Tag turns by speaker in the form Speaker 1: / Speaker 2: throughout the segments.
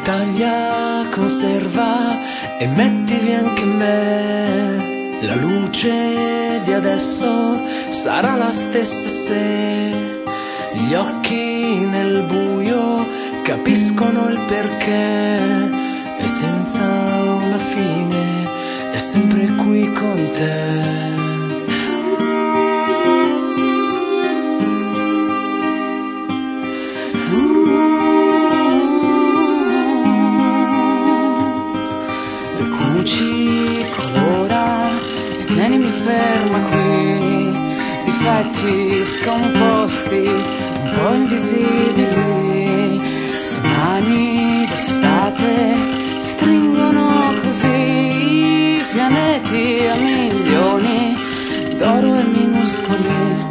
Speaker 1: taglia, conserva e metti via anche me. La luce di adesso sarà la stessa se gli occhi nel buio capiscono il perché, e senza una fine è sempre qui con te.
Speaker 2: Colora e tienimi ferma qui, difetti scomposti, un po' invisibili, se mani d'estate stringono così i pianeti a milioni d'oro e minuscoli.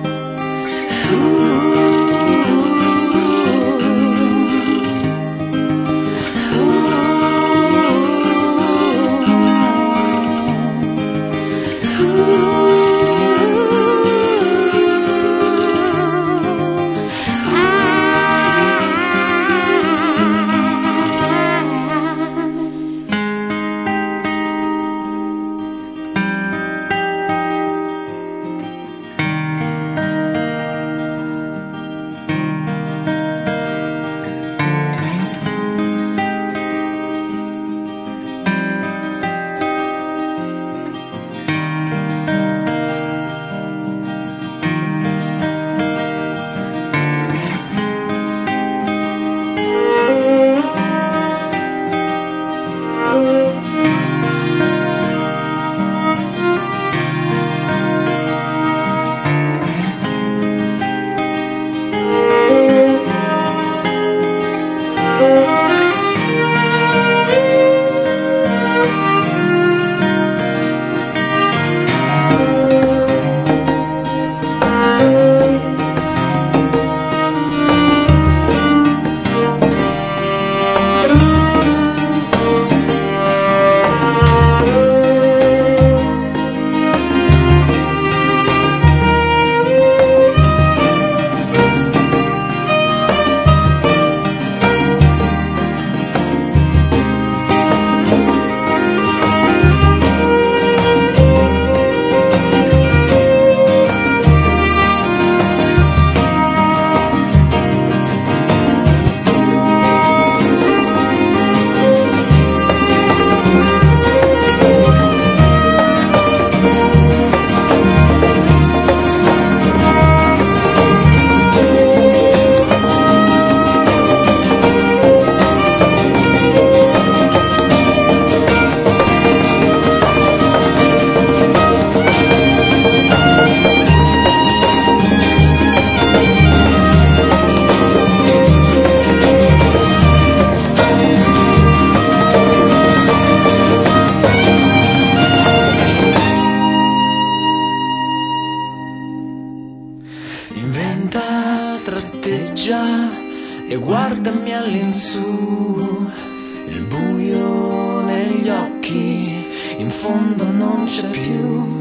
Speaker 1: Inventa, tratteggia e guardami all'insù. Il buio negli occhi in fondo non c'è più.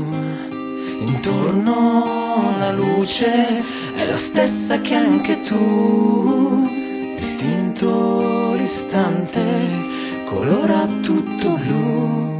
Speaker 1: Intorno la luce è la stessa che anche tu. Distinto l'istante colora tutto blu.